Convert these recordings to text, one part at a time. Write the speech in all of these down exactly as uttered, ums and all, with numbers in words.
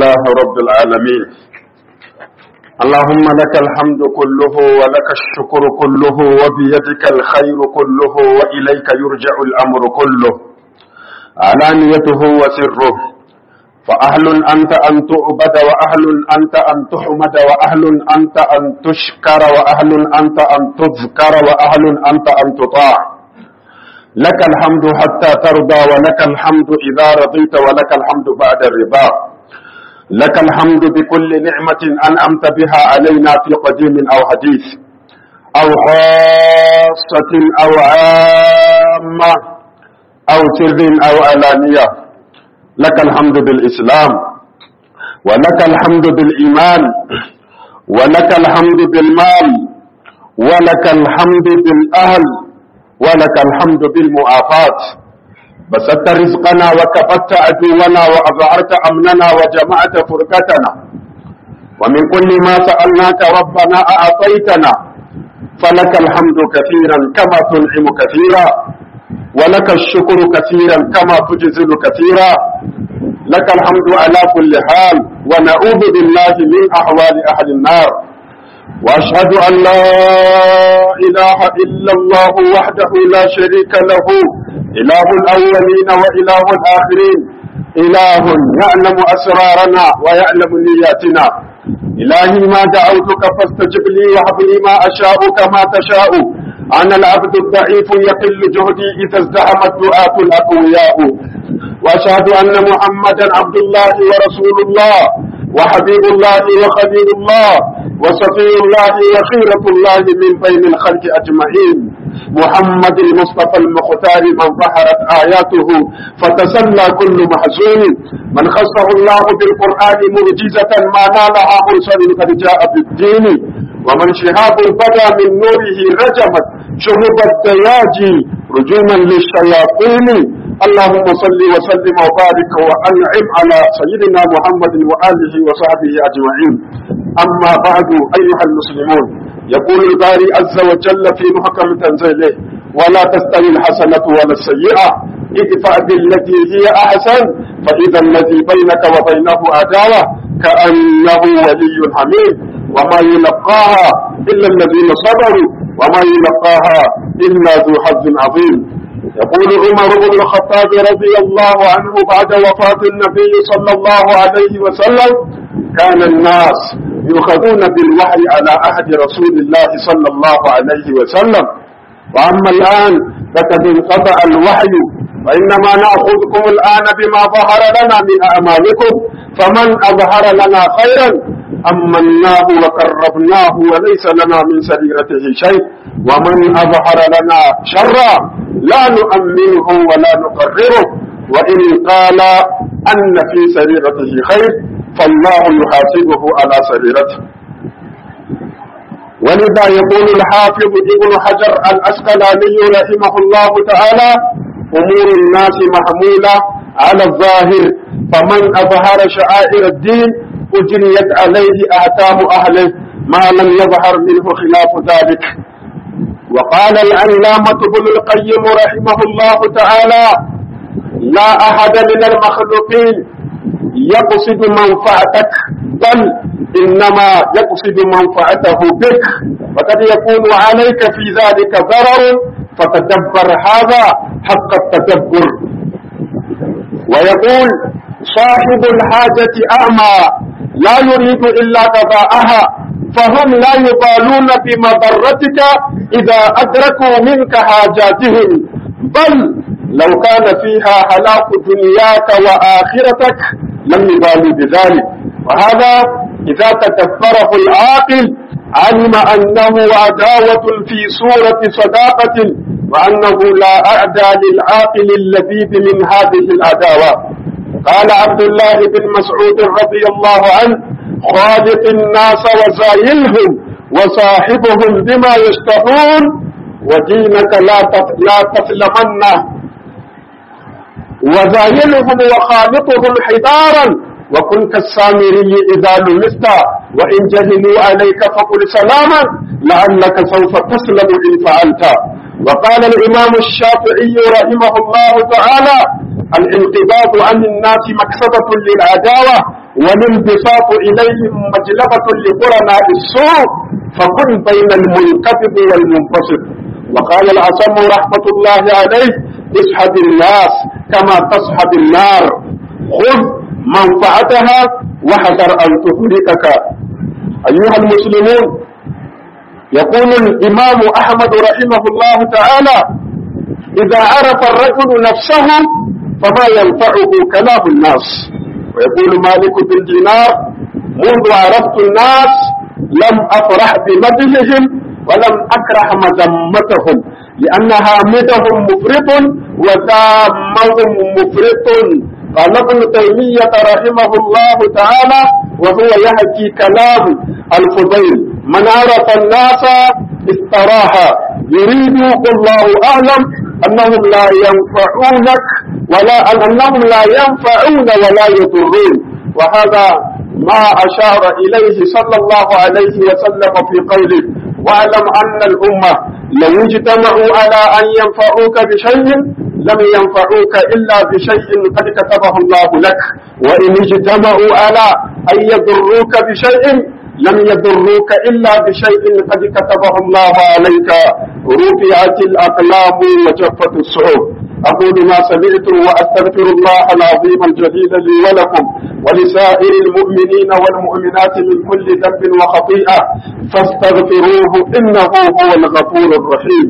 لله رب العالمين. اللهم لك الحمد كله ولك الشكر كله وبيدك الخير كله وإليك يرجع الأمر كله علانيته وسره، فأهل أنت أن تعبد وأهل أنت أن تحمد وأهل أنت أن تشكر وأهل أنت أن تذكر وأهل أنت أن تطاع. لك الحمد حتى ترضى ولك الحمد إذا رضيت ولك الحمد بعد الرضا. لك الحمد بكل نعمة أنعمت بها علينا في قديم أو حديث أو خاصة أو عامة أو سر أو علانية. لك الحمد بالإسلام ولك الحمد بالإيمان ولك الحمد بالمال ولك الحمد بالأهل ولك الحمد بالمعافاة. بسطت رزقنا وكفت عدونا وأظهرت أمننا وجمعت فرقتنا، ومن كل ما سألناك ربنا أعطيتنا، فلك الحمد كثيرا كما تنعم كثيرا، ولك الشكر كثيرا كما تجزل كثيرا. لك الحمد على كل حال، ونعوذ بالله من أحوال أهل النار. وأشهد أن لا إله إلا الله وحده لا شريك له، إله الأولين وإله الآخرين، إله يعلم أسرارنا ويعلم نياتنا. إلهي ما دعوتك فاستجب لي وهب لي ما أشاء كما تشاء. أنا العبد الضعيف يقل جهدي إذا ازدحم الدعاة الأقوياء. وأشهد أن محمدا عبد الله ورسول الله وحبيب الله وخليل الله وصفي الله وخيرة الله من بين الخلق أجمعين، محمد المصطفى المختار من ظهرت آياته فتسلى كل محزون، من خصه الله بالقرآن معجزة ما نالها مرسل قد جاء بالدين، ومن شهاب بدا من نوره رجمت شهب الدياجي رجوما للشياطين. اللهم صل وسلم وبارك وأنعم على سيدنا محمد وآله وصحبه أجمعين. أما بعد أيها المسلمون، يقول الباري عز وجل في محكم تنزيله: ولا تستوي الحسنة ولا السيئة ادفع بالتي هي أحسن فإذا الذي بينك وبينه عداوة كأنه ولي حميد، وما يلقاها إلا الذين صبروا وما يلقاها إلا ذو حظ عظيم. يقول عمر بن الخطاب رضي الله عنه بعد وفاة النبي صلى الله عليه وسلم: كان الناس يؤخذون بالوحي على عهد رسول الله صلى الله عليه وسلم، وأما الآن فقد انقطع الوحي، وإنما نأخذكم الآن بما ظهر لنا من أعمالكم، فمن أظهر لنا خيرا أمناه وقربناه وليس لنا من سريرته شيء، ومن أظهر لنا شرا لا نؤمنه ولا نقرره، وإن قال أن في سريرته خير فالله يحاسبه على سريرته. ولذا يقول الحافظ ابن حجر العسقلاني رحمه الله تعالى: أمور الناس محمولة على الظاهر، فمن أظهر شعائر الدين أجريت عليه أحكام أهله ما لم يظهر منه خلاف ذلك. وقال العلامة ابن القيم رحمه الله تعالى: لا أحد من المخلوقين يقصد منفعتك، بل إنما يقصد منفعته بك، وقد يكون عليك في ذلك ضرر، فتدبر هذا حق التدبر. ويقول: صاحب الحاجة أعمى لا يريد إلا قضاءها، فهم لا يبالون بمضرتك إذا أدركوا منك حاجاتهم، بل لو كان فيها هلاك دنياك وآخرتك لم يبالوا بذلك. وهذا إذا تدبره العاقل علم أنه عداوة في صورة صداقة، وأنه لا أعدى للعاقل اللبيب من هذه العداوة. قال عبد الله بن مسعود رضي الله عنه: خالق الناس وزايلهم وصاحبهم بما يشتهون، ودينك لا تسلمنه، وزايلهم وخالقهم حدارا، وكن كالسامري إذا لمست، وإن جهلوا عليك فقل سلاما لعلك سوف تسلم إن فعلت. وقال الإمام الشافعي رحمه الله تعالى: الانقباض عن الناس مكسبة للعداوة، والانبساط إليهم مجلبة لقرناء السوء فكن بين المنكفض والمنبسط. وقال الأصم رحمة الله عليه: اسحب الناس كما تصحب النار، خذ منفعتها واحذر أن تهلكك. أيها المسلمون، يقول الإمام أحمد رحمه الله تعالى: إذا عرف الرجل نفسه فما ينفعه كلام الناس. ويقول مالك بن دينار: منذ عرفت الناس لم أفرح بمدحهم ولم أكره مذمتهم، لأن هامدهم مفرط وذامهم مفرط. قال ابن تيمية رحمه الله تعالى وهو يحكي كلام الفضيل: من عرف الناس استراح، يريد والله أعلم أنهم لا ينفعونك ولا أنهم لا ينفعون ولا يضرون. وهذا ما أشار إليه صلى الله عليه وسلم في قوله: واعلم أن الأمة لو اجتمعوا على أن ينفعوك بشيء لم ينفعوك إلا بشيء قد كتبه الله لك، وإن اجتمعوا على أن يضروك بشيء لم يضروك إلا بشيء قد كتبه الله عليك. رفعت الأقلام وجفت الصحف. أقول ما سمعت وأستغفر الله العظيم الجليل لي ولكم ولسائر المؤمنين والمؤمنات من كل ذنب وخطيئة فاستغفروه إنه هو الغفور الرحيم.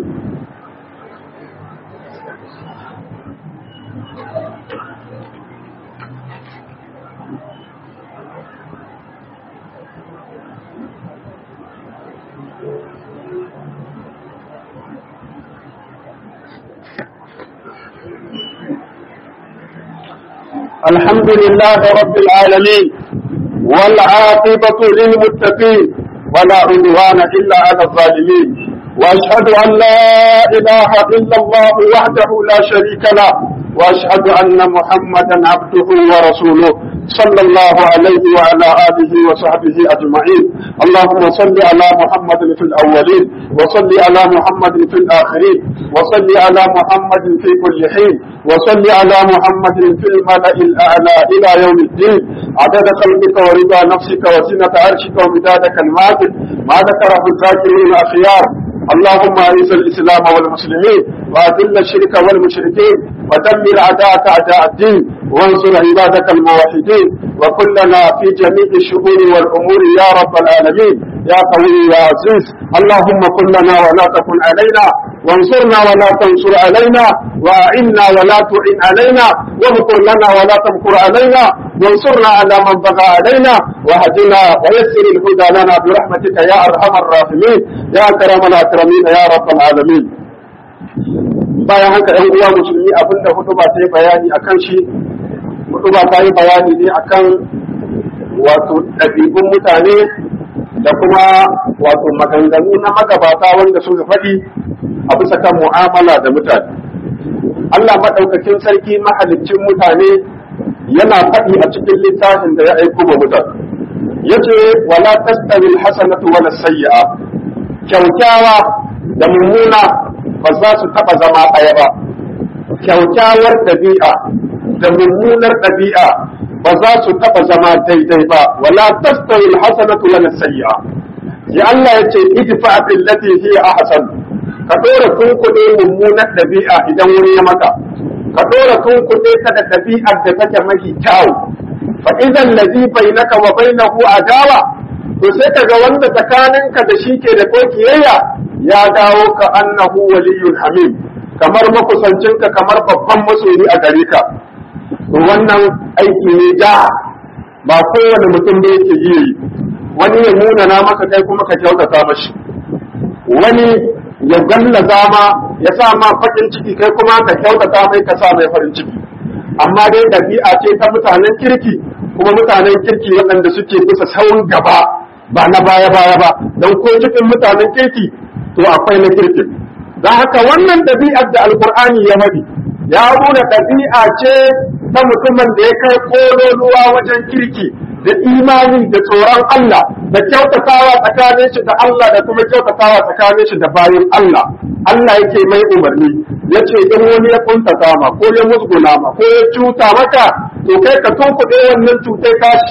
الحمد لله رب العالمين، والعاقبة للمتقين، ولا عدوان إلا على الظالمين، وأشهد أن لا إله إلا الله وحده لا شريك له، وأشهد أن محمدا عبده ورسوله صلى الله عليه وعلى آله وصحبه أجمعين. اللهم صل على محمد في الأولين، وصل على محمد في الآخرين، وصل على محمد في كل حين، وصل على محمد في الملأ الأعلى إلى يوم الدين، عدد قلبك ورضا نفسك وزنة عرشك ومداد كلماتك، ما ذكره الذاكرين الأخيار. اللهم أعز الإسلام والمسلمين، وأذل الشرك والمشركين، ودمر أعداءك أعداء الدين، وانصر عبادك الموحدين، وكلنا في جميع الشؤون والأمور يا رب العالمين يا قوي يا عزيز. اللهم كن لنا ولا تكن علينا، وانصرنا ولا تنصر علينا، وأعنا ولا تعن علينا، وامكر لنا ولا تمكر علينا، وانصرنا على من بغى علينا، وهدنا ويسر الهدى لنا برحمتك يا أرحم الراحمين يا أكرم الأكرمين يا رب العالمين. bayan haka ‘yan uwa musulmi, abinda hutuba ta yi bayani a kan shi, hutuba ta yi bayani ne a kan wato ɗabi'un mutane da kuma wato maganganu na magabata wanda suka faɗi a bisa kan mu'amala da mutane. Allah maɗaukakin sarki mahaliccin mutane yana faɗi a cikin littafin da ya aiko wa mutane. Ya ce, wala tastawi alhasanatu wala sayyi'a, kyaukyawa da mummuna ba za su taɓa zama ɗaya ba. Kyaukyawar ɗabi'a da mummunar ɗabi'a ba za su taɓa zama daidai ba. Wala tastawi alhasanatu wala sayyi'a. Ya Allah ya ce, idfa billati hiya ahsan. Ka ɗora tunkuɗe mummunar ɗabi'a idan wani ya maka. Ka ɗora tunkuɗe ta da ɗabi'ar da take mafi kyau. Fa idan ladhi bainaka wa bainahu adawa, to sai kaga wanda tsakaninka da shi ke da kokiyayya ya dawo ka annahu waliyyun hamim, kamar makusancinka, kamar babban masoyi a gare ka. To wannan aiki ne da ba kowane mutum da yake yi. Wani ya nuna na maka kai kuma ka kyautata mashi, wani ya gallaza ma ya sa ma farin ciki kai kuma ka kyautata mai ka sa mai farin ciki. Amma dai ɗabi'a ce ta mutanen kirki, kuma mutanen kirki waɗanda suke bisa sauran gaba ba na baya baya ba, don ko cikin mutanen kirki to akwai na kirki. Don haka wannan ɗabi'ar da Alƙur'ani ya faɗi ya nuna ɗabi'a ce ta mutumin da ya kai kololuwa wajen kirki da imani da tsoron Allah da kyautatawa tsakanin shi da Allah da kuma kyautatawa tsakanin shi da bayin Allah. Allah yake mai umarni ya ce in wani ya kuntata ma ko ya musguna ma ko ya cuta maka, to kai ka tunkuɗe wannan cutai kashi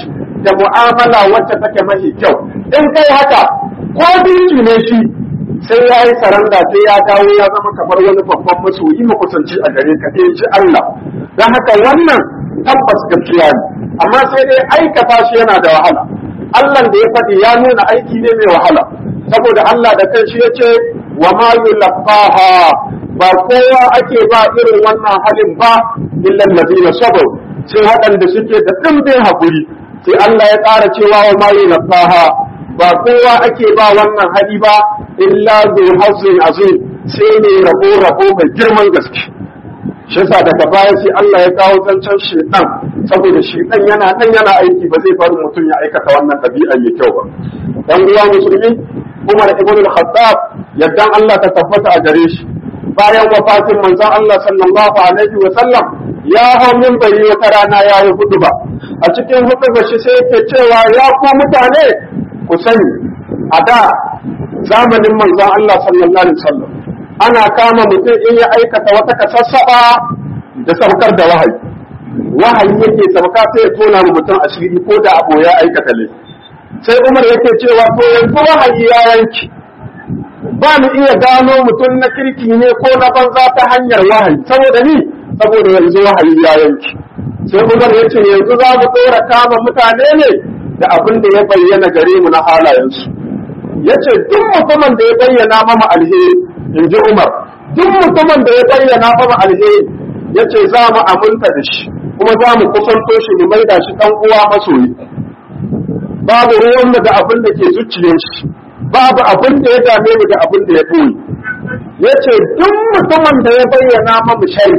da mu'amala wacce take mafi kyau. In kai haka ko dinki ne shi sai ya yi saranda sai ya dawo ya zama kamar wani babban masoyi makusanci a gare ka in ji Allah. Don haka wannan tabbas gaskiya ne, amma sai dai aikata shi yana da wahala. Allah da ya faɗi ya nuna aiki ne mai wahala, saboda Allah da kanshi ya ce wa ma yulqaha, ba kowa ake ba irin wannan halin ba illa allazina sabaru, sai waɗanda suke da ɗimbin haƙuri. Sai Allah ya ƙara cewa wa ma yulqaha, ba kowa ake ba wannan hali ba illa zu hazin azim, sai ne rabo rabo mai girman gaske. Shi yasa daga baya sai Allah ya kawo zancen shaitan, saboda shaitan yana nan yana aiki, ba zai bari mutum ya aikata wannan ɗabi'a mai kyau ba. Dan uwa musulmi, Umar ibn al-Khattab yaddan Allah ta tabbata a gare shi, bayan wafatin manzon Allah sallallahu alaihi wa sallam ya hau minbari wata rana ya yi huduba. A cikin huduba shi sai yake cewa ya ku mutane ku sani, a da zamanin manzon Allah sallallahu alaihi wa sallam ana kama mutum in ya aikata wata kasassaɓa da saukar da wahayi. Wahayi yake sauka sai ya tona mu mutum asiri ko da abu ya aikata ne. Sai Umar yake cewa to yanzu wahayi ya yanki, ba mu iya gano mutum na kirki ne ko na banza ta hanyar wahayi, saboda ni saboda yanzu wahayi ya yanki. Sai Umar ya ce yanzu za mu ɗora kama mutane ne da abin da ya bayyana gare mu na halayensu. Ya ce duk mutumin da ya bayyana mama alheri, in ji Umar, duk mutumin da ya bayyana mama alheri, ya ce za mu aminta da shi, kuma za mu kusanto shi mu maida shi ɗan uwa masoyi. Babu ruwanmu da abin da ke zuciyar shi, babu abin da ya dame mu da abin da ya ɓoye. Ya ce duk mutumin da ya bayyana mamu shari,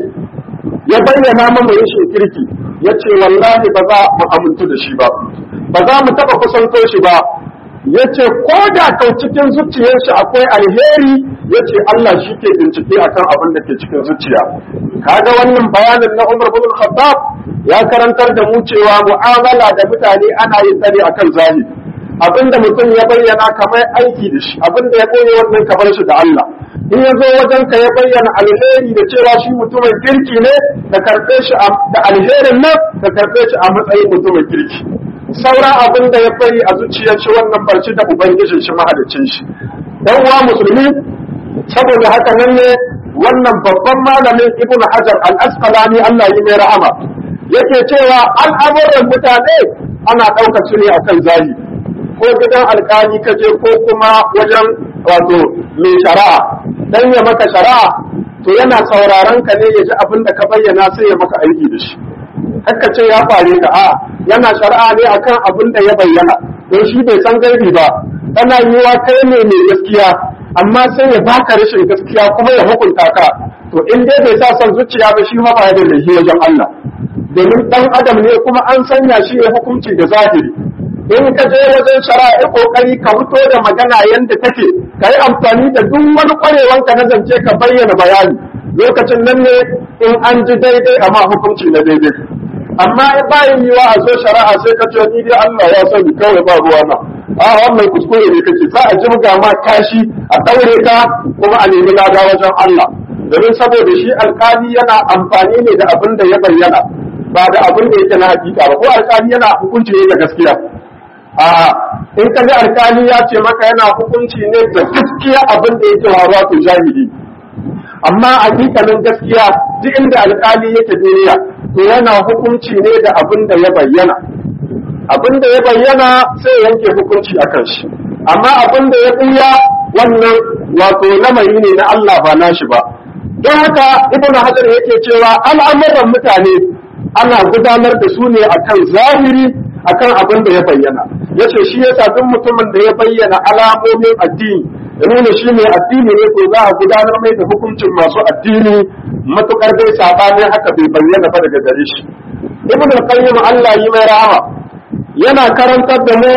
ya bayyana mamu rashin kirki, ya ce wallahi ba za mu amintu da shi ba, ba za mu taɓa kusanto shi ba. Ya ce ko da kau cikin zuciyar shi akwai alheri, ya ce Allah shi ke bincike akan abin da ke cikin zuciya. Kaga wannan bayanin na Umar bin Khattab ya karantar da mu cewa mu'amala da mutane ana yin tsare akan zahiri. Abin da mutum ya bayyana kamar aiki da shi, abin da ya koyi wannan kamar shi da Allah. In ya zo wajen ka ya bayyana alheri da cewa shi mutumin kirki ne, ka karɓe shi da alherin nan, ka karɓe shi a matsayin mutumin kirki. Sauran abin da ya bari a zuciyar shi wannan barci da ubangijin shi mahalicin shi. Dan uwa musulmi, saboda haka nan ne wannan babban malamin Ibn Hajar al-Asqalani Allah yi mai rahama yake cewa al'amuran mutane ana ɗaukar su ne akan zahiri, ko gidan alƙali ka je ko kuma wajen wato mai shari'a, dan ya maka shari'a to yana sauraron ka ne ya ji abin da ka bayyana sai ya maka aiki da shi. Haka ce ya fare ka a yana shari'a ne akan abin da ya bayyana, don shi bai san gaibi ba. Tana yiwa kai ne mai gaskiya, amma sai ya baka rashin gaskiya kuma ya hukunta ka. To in dai bai sa son zuciya ba, shi ma ba ya da laifi wajen Allah, domin dan adam ne kuma an sanya shi ya hukunci da zahiri. In ka je wajen shari'a kokari ka fito da magana yanda take, ka yi amfani da duk wani kwarewanka na zance ka bayyana bayani. Lokacin nan ne in an ji daidai amma hukunci na daidai. Amma in bayan yiwa a zo shari'a sai ka ce ni dai Allah ya sani kawai ba ruwa na, a wannan kuskure ne kake, za a jibga ma kashi a daure ka kuma a nemi lada wajen Allah. Domin saboda shi alƙali yana amfani ne da abin da ya bayyana, ba da abin da yake na hakika ba. Ko alƙali yana hukunci ne da gaskiya? A'a, in ka ji alƙali ya ce maka yana hukunci ne da gaskiya abin da yake waruwa to jahili. Amma hakikalin gaskiya duk inda alƙali yake duniya to yana hukunci ne da abin da ya bayyana. Abin da ya bayyana sai yanke hukunci a kan shi, amma abin da ya ɓuya wannan wato lamari ne na Allah ba nashi ba. Don haka Ibn Hajar yake cewa al'amuran mutane ana gudanar da su ne akan zahiri, akan abin da ya bayyana. Yace shi yasa duk mutumin da ya bayyana alamomin addini ya nuna shi mai addini ne, to za a gudanar mai da hukuncin masu addini, matukar dai sabanin haka bai bayyana ba daga gare shi. Ibn al-Qayyim Allah yi mai rahama yana karantar da mu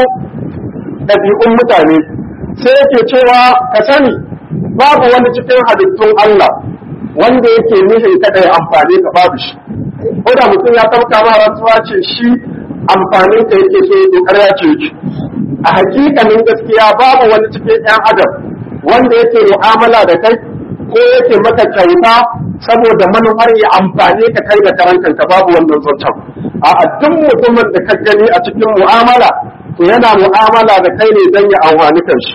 ɗabi'un mutane, sai yake cewa ka sani babu wani cikin halittun Allah wanda yake nufin kada ya amfani ka, babu shi. Ko da mutum ya tabka ma rantsuwa ce shi amfanin ka yake so, to ƙarya ce yake. A hakikanin gaskiya babu wani cikin ‘yan adam wanda yake mu'amala da kai ko yake maka kyauta saboda manufar ya amfani ka kai da karan kanka, babu wannan zancen. a duk mutumin da ka gani a cikin mu'amala to yana mu'amala da kai ne don ya amfani kanshi.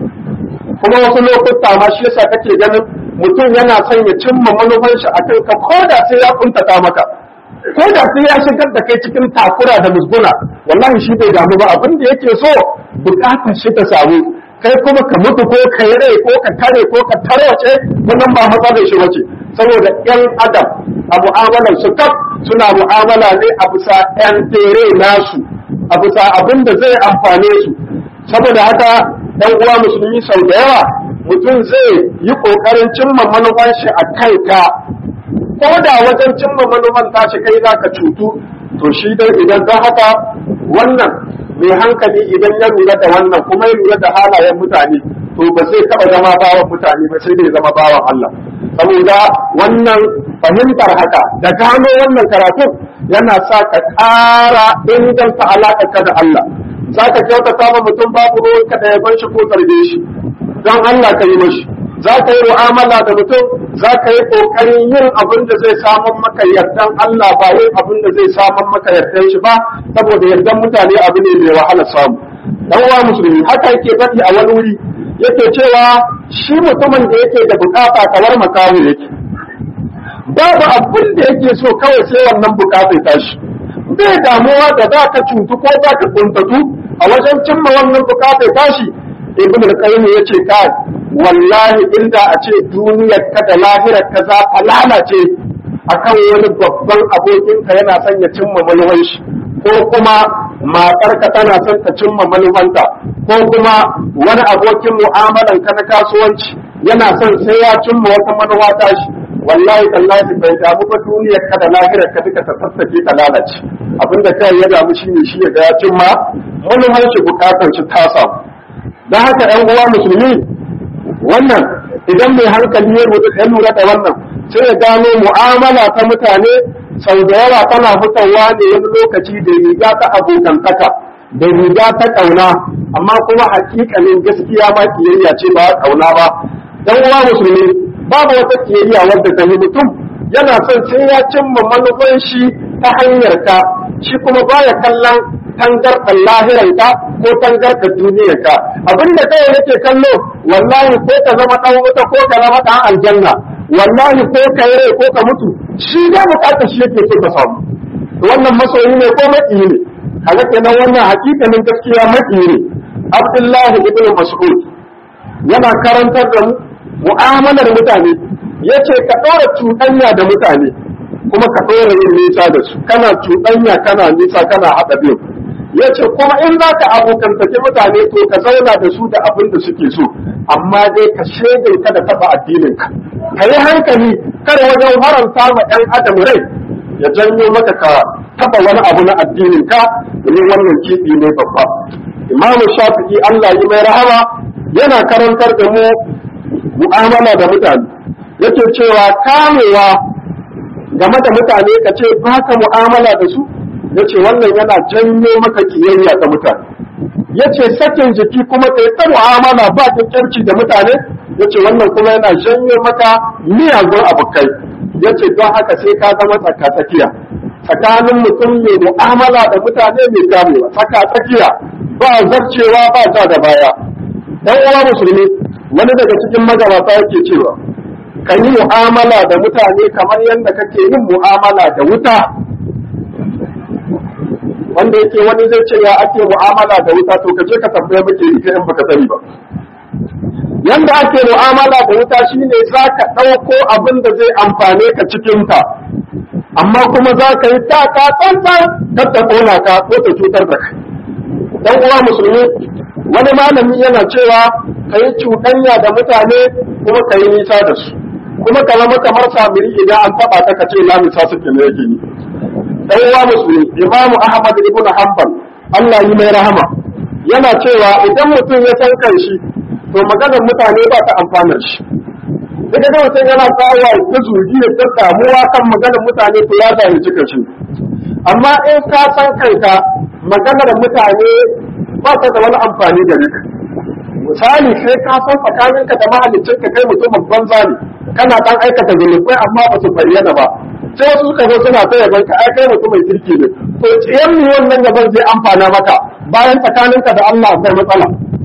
Kuma wasu lokuta ma shi yasa kake ganin mutum yana son ya cimma manufan shi a kanka ko da sai ya kuntata maka, ko da sai ya shigar da kai cikin takura da musguna, wallahi shi bai damu ba. Abin da yake so bukatar shi ta samu, kai kuma ka mutu ko ka yi rai ko ka tare ko ka tarwace, wannan ba matsalar shi bace. Saboda ƴan adam a mu'amalar su kaf suna mu'amala ne a bisa ƴan tere nasu, a bisa abin da zai amfane su. Saboda haka ɗan uwa musulmi, sau da yawa mutum zai yi ƙoƙarin cimma manufan shi a kanka, ko da wajen cimma manufan tashi kai za ka cutu, to shi dai idan don haka wannan mai hankali idan ya lura da wannan kuma ya lura da halayen mutane, to ba zai taɓa zama bawan mutane ba, sai dai zama bawan Allah. Saboda wannan fahimtar haka da gano wannan karatun yana sa ka ƙara inganta alaƙarka da Allah. Za ka kyautata ma mutum babu ruwan ka da yaban shi ko zarge shi, don Allah ka yi mashi. Za ka yi mu'amala da mutum, za ka yi ƙoƙarin yin abin da zai samun maka yardan Allah ba yin abin da zai samun maka yardan shi ba, saboda yardan mutane abu ne mai wahala samu. Dan uwa musulmi, haka yake faɗi a wani wuri, yake cewa shi mutumin da yake da bukata kamar makamu yake, babu abin da yake so kawai sai wannan bukata ya tashi. Bai damuwa da za ka cutu ko za ka kuntatu a wajen cimma wannan bukata ya tashi. Ibn al-Qayyim yace kai wallahi inda a ce duniyar ka da lahirar ka za ta lalace akan wani babban abokin ka yana son ya cimma manufan shi, ko kuma matar ka tana son ta cimma manufanta, ko kuma wani abokin mu'amalan ka na kasuwanci yana son sai ya cimma wata manufa ta shi, wallahi tallahi bai damu ba duniyar ka da lahirar ka duka ta sassake ta lalace. Abinda kai ya damu shine shi ya ga ya cimma manufan shi, bukatar shi ta samu. Dan haka ƴan uwa musulmi, wannan idan mai hankali ya lura da wannan sai ya gano mu'amala ta mutane sau da yawa tana fitowa ne wani lokaci da riga ta abokantaka da riga ta ƙauna, amma kuma hakikalin gaskiya ma kiyayya ce ba ƙauna ba. Dan uwa musulmi, babu wata kiyayya wadda ta yi mutum yana son sai ya cimma manufan shi ta hanyar ka, shi kuma baya kallon tangarɗar lahiranka ko tangarɗar duniyarka. Abinda kai yake kallo, wallahi ko ka zama ɗan wuta ko ka zama ɗan aljanna, wallahi ko ka yi rai ko ka mutu, shi da bukatar shi yake so ka samu. Wannan masoyi ne ko maƙiyi ne? Kaga kenan wannan hakikanin gaskiya maƙiyi ne. Abdullahi ibn Mas'ud yana karantar da mu mu'amalar mutane, yace ka ɗora cuɗanya da mutane kuma ka ɗora yin nisa da su, kana cuɗanya kana nisa kana haɗa biyu. Yace kuma in za ka abokantake mutane to ka zauna da su da abin da suke so, amma dai ka shaidar ka da taɓa addininka. Ka yi hankali kar wajen haramta ma ɗan adam rai ya janyo maka ka taɓa wani abu na addininka, domin wannan kiɗi ne babba. Imamu Shafi'i Allah yi mai rahama yana karantar da mu mu'amala da mutane, yake cewa kamewa game da mutane ka ce ba ka mu'amala da su, yace wannan yana janyo maka kiyayya da mutane. Yace sakin jiki kuma kai ta mu'amala ba ta kyarci da mutane, yace wannan kuma yana janyo maka miyagun abokai. Yace don haka sai ka zama tsaka-tsakiya tsakanin mutum mai mu'amala da mutane mai kamewa, tsaka-tsakiya ba zarcewa ba ta da baya. Dan uwa musulmi, wani daga cikin magabata yake cewa ka yi mu'amala da mutane kamar yadda kake yin mu'amala da wuta. Wanda yake wani zai ce ya ake mu'amala da wuta, to kaje ka tambaye muke ita in baka sani ba. Yanda ake mu'amala da wuta shine za ka ɗauko abin da zai amfane ka cikin ta, amma kuma za ka yi taka tsantsan kar ta ƙona ka ko ta cutar da kai. Dan uwa musulmi, wani malami yana cewa ka yi cuɗanya da mutane kuma ka yi nisa da su, kuma ka zama kamar samiri idan an taɓa ta ka ce na nisa suke na yake ni. Dan uwa musulmi, Imamu Ahmad ibn Hanbal Allah yi mai rahama yana cewa idan mutum ya san kanshi to maganar mutane ba ta amfanar shi. Idan mutum yana tsawa ta zugi da damuwa kan maganar mutane to ya zalunci kanshi. Amma in ka san kanka, maganar mutane ba ta da wani amfani gare ka. Misali, sai ka san tsakaninka da mahaliccinka kai mutumin banza ne, kana dan aikata zunubai amma ba su bayyana ba, sai wasu suka zo suna ta yaban ka ai kai mutum mai kirki ne to tsiyan ne wannan gaban zai amfana maka bayan tsakaninka da Allah akwai matsala.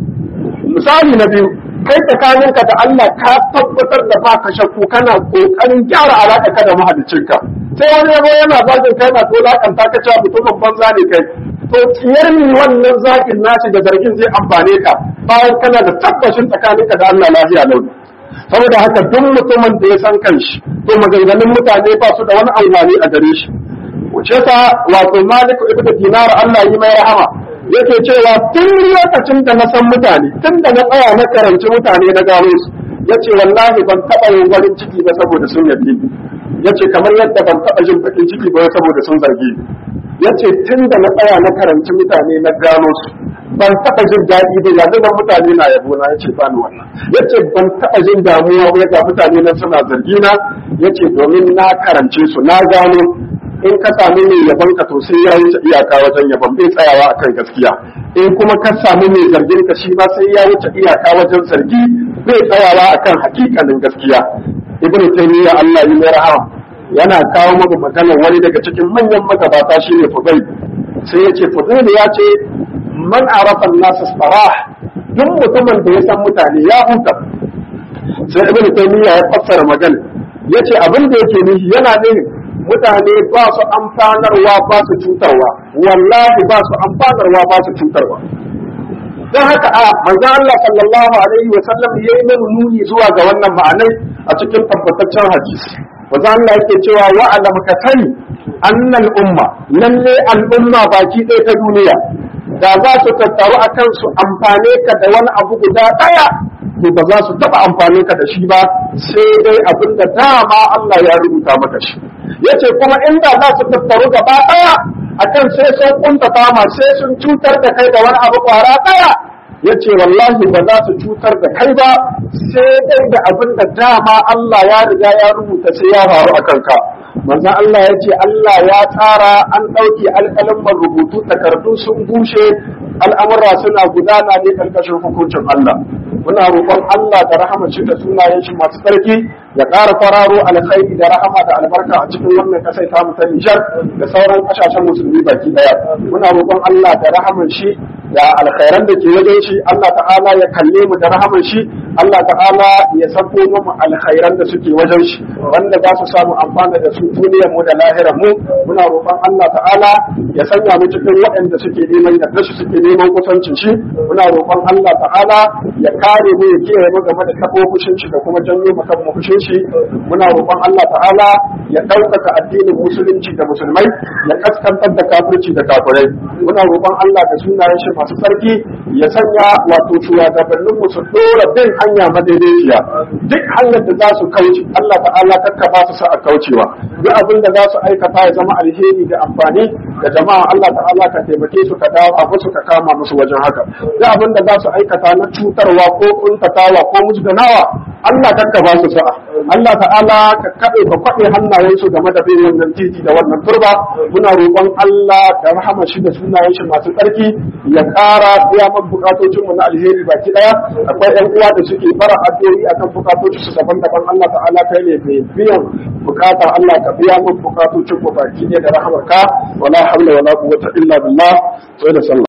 Misali na biyu, kai tsakaninka da Allah ka tabbatar da baka shakku kana kokarin gyara alaƙa ka da mahaliccinka sai wani yabo yana zagin kai na to lakanta ka cewa mutumin banza ne kai to tsiyar ni wannan zagin nashi da zargin zai amfane ka bayan kana da tabbacin tsakaninka da Allah lafiya lau. Saboda haka duk mutumin da ya san kanshi to maganganun mutane ba su da wani amfani a gare shi. Wuce ta wato Malik ibn Dinar Allah yi mai rahama yake cewa tun lokacin da na san mutane tun da na tsaya na karanci mutane na gano su yace wallahi ban taɓa yin farin ciki ba saboda sun yabe ni yace kamar yadda ban taɓa jin bakin ciki ba saboda sun zarge ni yace tun da na tsaya na karanci mutane na gano su ban taɓa jin daɗi ba yanzu da mutane na yabo na yace ba ni wannan yace ban taɓa jin damuwa ba ga mutane na suna zargi na yace domin na karance su na gano in ka samu mai yabon ka to sai ya wuce iyaka wajen yabon bai tsayawa akan gaskiya in kuma ka samu mai zargin ka shi ma sai ya wuce iyaka wajen zargi bai tsayawa akan hakikanin gaskiya. Ibn Taymiyyah Allah ya mai rahama yana kawo muku maganar wani daga cikin manyan magabata shine Fudayl sai yace Fudayl ya ce man arafa an-nas sarah duk mutumin da ya san mutane ya huta. Sai Ibn Taymiyyah ya fassara magana yace abin da yake nihi yana ne mutane ba su amfanarwa ba su cutarwa wallahi ba su amfanarwa ba su cutarwa. Don haka a manzo Allah sallallahu alaihi wa sallam yayi mana nuni zuwa ga wannan ma'anai a cikin tabbataccen hadisi. Manzo Allah yake cewa wa alam ka sani annal umma lalle al'umma baki ɗaya ta duniya da za su tattaru akan su amfane ka da wani abu guda ɗaya to ba za su taɓa amfani ka da shi ba sai dai abin da dama Allah ya rubuta maka shi. Yace kuma inda za su tattaru gaba ɗaya akan sai sun kuntata ma sai sun cutar da kai da wani abu kwara ɗaya yace wallahi ba za su cutar da kai ba sai dai da abin da dama Allah ya riga ya rubuta sai ya faru a kanka. Manzo Allah ya ce Allah ya tsara an ɗauki alƙalamin rubutu takardu sun bushe al'amura suna gudana ne ƙarƙashin hukuncin Allah. Muna roƙon Allah da rahama shi da sunayen shi masu tsarki ya ƙara fararo alkhairi da rahama da albarka a cikin wannan ƙasar ta mu ta Nijar da sauran ƙasashen musulmi baki ɗaya. Muna roƙon Allah da rahaman shi da alkhairan da ke wajen shi Allah ta'ala ya kalle mu da rahaman shi Allah ta'ala ya sako mu alkhairan da suke wajen shi wanda za su samu amfana da su duniyar mu da lahirar mu. Muna roƙon Allah ta'ala ya sanya mu cikin waɗanda suke neman yarda shi suke neman kusancin shi. Muna roƙon Allah ta'ala ya kare mu ya kiyaye mu game da tabo fushin shi da kuma janyo maka mu fushin shi. Muna roƙon Allah ta'ala ya ɗaukaka addinin musulunci da musulmai ya kaskantar da kafirci da kafirai. Muna roƙon Allah da sunayen shi masu sarki ya sanya wato shugabannin mu su dora bin hanya madaidaiciya duk hanyar da za su kauce Allah ta'ala kakka ba su sa'a kaucewa duk abin da za su aikata ya zama alheri da amfani da jama'a Allah ta'ala ka taimake su ka dawo a musu ka kama musu wajen haka duk abin da za su aikata na cutarwa ko kuntatawa ko musganawa Allah kakka ba su sa'a Allah ta'ala ka kaɗe ka kwaɗe hannayensu game da bin wannan titi da wannan turba. Muna roƙon Allah da rahama shi da sunayen shi masu tsarki ya ƙara biya man bukatocinmu na alheri baki ɗaya. Akwai ƴan uwa da suke fara addu'o'i akan bukatocin su daban-daban Allah ta'ala kai ne mai biyan bukatar Allah ka biya man bukatocin mu baki ɗaya da rahamarka wala hawla wala quwwata illa billah. Sai da sallah.